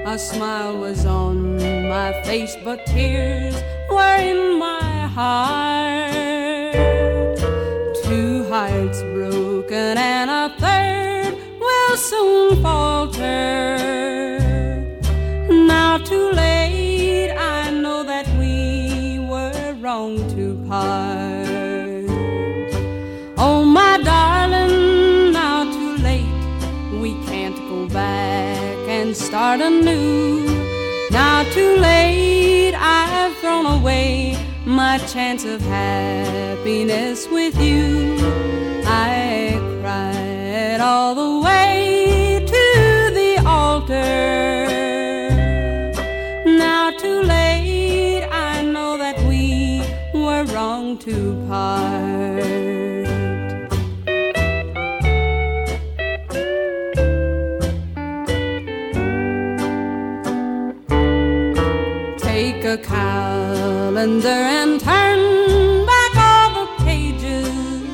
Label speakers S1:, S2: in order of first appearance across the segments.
S1: A smile was on my face, but tears were in my heart. Two hearts broken and a third will soon falter. Now too late, I know that we were wrong to part. Oh, my darling, now too late, we can't go back and start anew. Now too late, I've thrown away my chance of happiness with you. I cried all the way to the altar. Now too late, I know that we were wrong to part. Take a calendar and turn back all the pages.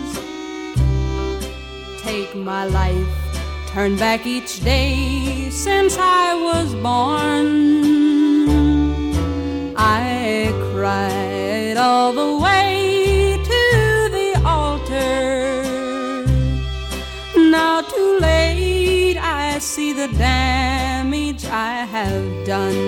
S1: Take my life, turn back each day since I was born. I cried all the way to the altar. Now too late, I see the damage I have done.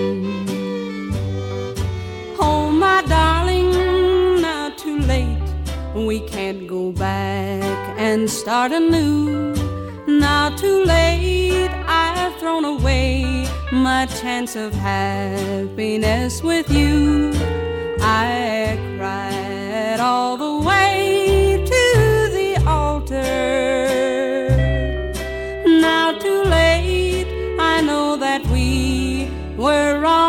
S1: Oh, my darling, now too late, we can't go back and start anew. Now too late, I've thrown away my chance of happiness with you. I cried all the way to the altar. Now too late, I know that we were wrong